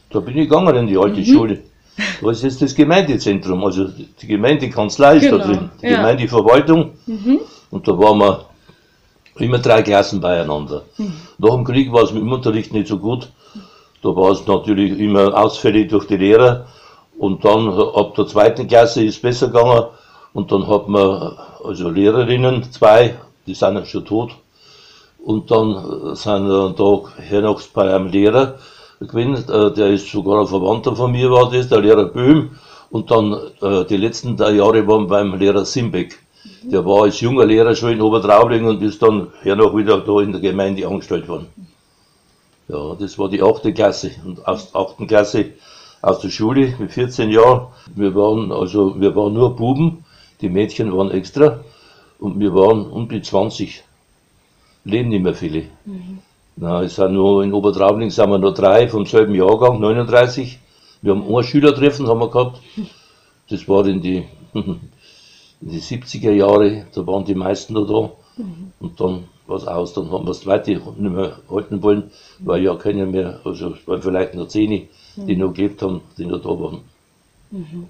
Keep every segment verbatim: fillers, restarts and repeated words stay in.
Da bin ich gegangen in die alte Mhm. Schule. Da ist jetzt das Gemeindezentrum, also die Gemeindekanzlei ist da Genau, drin, die ja. Gemeindeverwaltung. Mhm. Und da waren wir immer drei Klassen beieinander. Mhm. Nach dem Krieg war es mit dem Unterricht nicht so gut. Da war es natürlich immer Ausfälle durch die Lehrer. Und dann ab der zweiten Klasse ist es besser gegangen. Und dann hat man also Lehrerinnen, zwei, die sind ja schon tot. Und dann sind wir da hinaus bei einem Lehrer gewesen, der ist sogar ein Verwandter von mir, war das, der Lehrer Böhm. Und dann äh, die letzten drei Jahre waren beim Lehrer Simbeck. Der war als junger Lehrer schon in Obertraubling und ist dann hernach wieder da in der Gemeinde angestellt worden. Ja, das war die achte Klasse. Und aus der achten Klasse aus der Schule mit vierzehn Jahren. Wir waren also, wir waren nur Buben, die Mädchen waren extra und wir waren um die zwanzig. Leben nicht mehr viele. Mhm. Na, es sind nur in Obertraubling sind wir noch drei vom selben Jahrgang, neununddreißig. Wir haben ein Schülertreffen haben wir gehabt. Das war in die, in die siebziger Jahre, da waren die meisten noch da. Mhm. Und dann war es aus, dann haben wir das zweite nicht mehr halten wollen, weil ja keiner mehr, also es waren vielleicht noch zehn, die noch gelebt haben, die noch da waren. Mhm.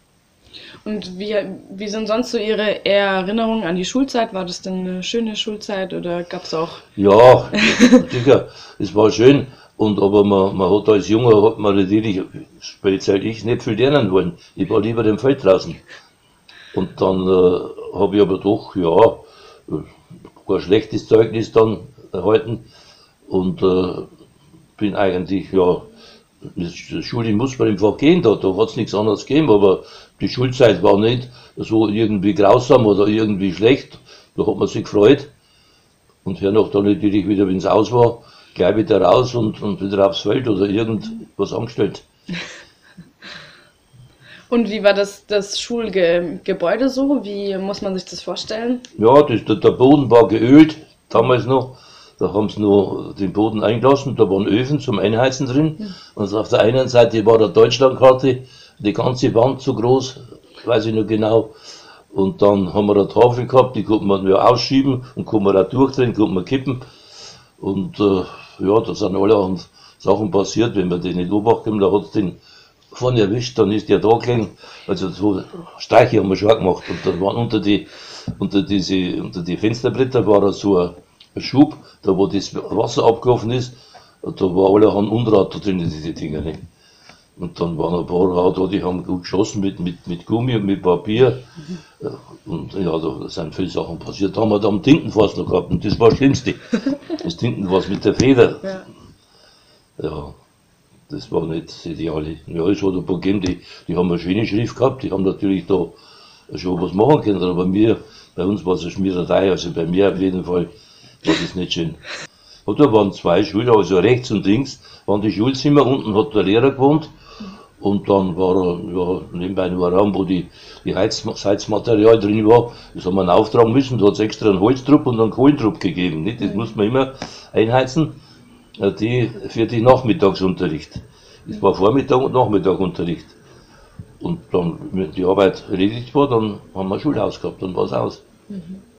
Und wie, wie sind sonst so Ihre Erinnerungen an die Schulzeit? War das denn eine schöne Schulzeit oder gab es auch? Ja, sicher, es war schön. Und aber man, man hat als Junge, hat man natürlich, speziell ich, nicht viel lernen wollen. Ich war lieber im Feld draußen. Und dann äh, habe ich aber doch, ja, kein schlechtes Zeugnis dann erhalten. Und äh, bin eigentlich, ja, die Schule muss man einfach gehen, da, da hat es nichts anderes gegeben, aber die Schulzeit war nicht so irgendwie grausam oder irgendwie schlecht, da hat man sich gefreut. Und hernach dann natürlich wieder, wenn es aus war, gleich wieder raus und, und wieder aufs Feld oder irgendwas angestellt. Und wie war das, das Schulgebäude so? Wie muss man sich das vorstellen? Ja, das, der, der Boden war geölt, damals noch. Da haben sie nur den Boden eingelassen, da waren Öfen zum Einheizen drin. Mhm. Und auf der einen Seite war eine Deutschlandkarte, die ganze Wand so groß, weiß ich noch genau. Und dann haben wir eine Tafel gehabt, die konnte man ja ausschieben und konnte man auch durchdrehen, konnte man kippen. Und äh, ja, da sind allerhand Sachen passiert, wenn man den nicht beobachten, da hat es den vorne erwischt, dann ist der da gelegen. Also so Streiche haben wir schon gemacht. Und dann waren unter die, unter diese, unter die Fensterbretter war so ein, ein Schub, da wo das Wasser abgelaufen ist, da war allerhand Unrat da drin, diese Dinger. Ne? Und dann waren ein paar auch da, die haben gut geschossen mit, mit, mit Gummi und mit Papier. Und ja, da sind viele Sachen passiert. Da haben wir da am Tintenfass noch gehabt und das war das Schlimmste. Das Tintenfass mit der Feder. Ja. Ja, das war nicht das Ideale. Ja, es hat ein paar gegeben, die, die haben eine schöne Schrift gehabt, die haben natürlich da schon was machen können, aber mir, bei uns war es eine Schmiererei, also bei mir auf jeden Fall war das nicht schön. Und da waren zwei Schüler, also rechts und links waren die Schulzimmer, unten hat der Lehrer gewohnt. Und dann war ja, nebenbei nur ein Raum, wo die, die Heiz, das Heizmaterial drin war. Das haben wir auftragen müssen. Da hat es extra einen Holztrupp und einen Kohlentrupp gegeben. Nicht? Das muss man immer einheizen die, für den Nachmittagsunterricht. Das war Vormittag und Nachmittagunterricht. Und dann, wenn die Arbeit erledigt war, dann haben wir Schulhaus gehabt, dann war es aus. Mhm.